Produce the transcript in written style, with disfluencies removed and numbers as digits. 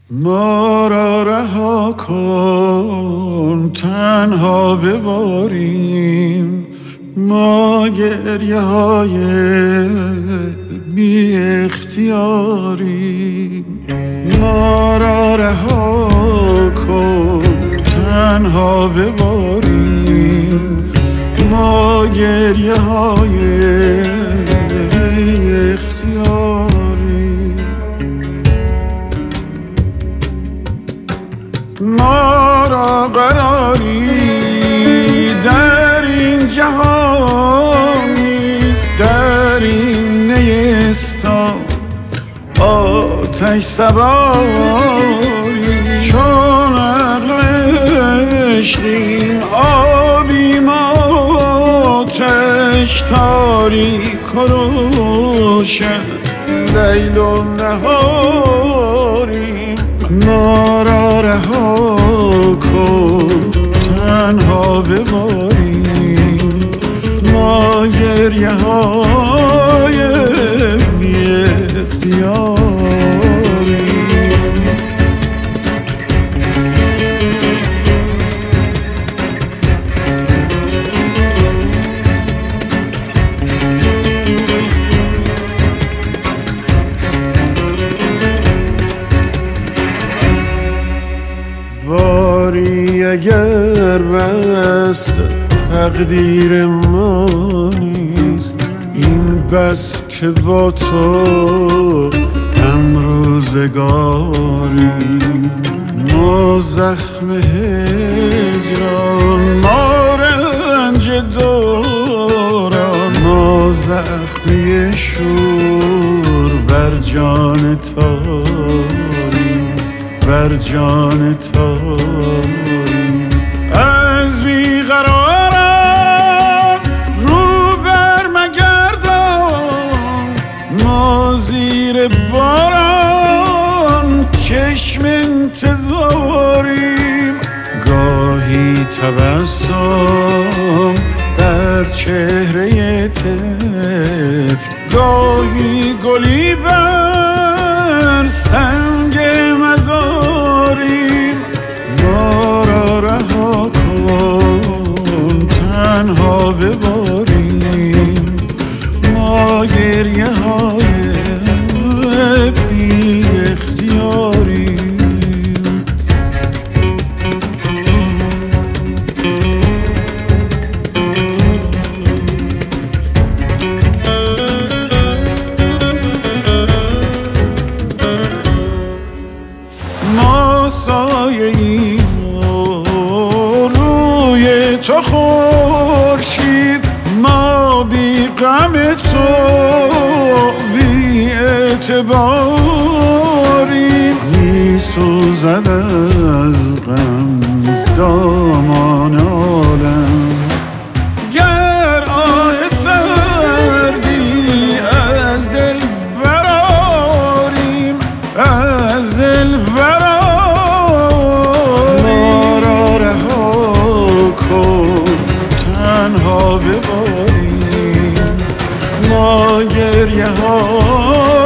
ما را رها کن تنها بباریم، ما گریه های بی اختیاریم. ما را رها کن تنها بباریم، ما گریه های بی اختیاریم. ما را قراری در این جهان نیست، در این نیستان آتش سواریم. چون عقل عشقیم آبیم آتش تاریک و روشن لیل و نهاریم. ما را رها کن تنها بباریم، ما گریه های بی اختیاریم. باری اگر بس تقدیر ما نیست، این بس که با تو هم روزگاریم. ما زخم هجران، ما رنج دوران، ما زخمی شور بر جان تاریم، بر جان تاریم. از بیقراران رو بر مگردان، ما زیر باران چشم انتظاریم. گاهی تبسم در چهره طفل، گاهی گلی بر سنگ مزاریم. ما را رها کن تنها بباریم، ما گریه های بی اختیاریم. ما سایه ایم روی تو خورشید، ما بی غم تو بی اعتباریم. می سوزد از غم دامان عالم، گر آه سردی از دل براریم، از دل تنها بباریم، ما گریه ها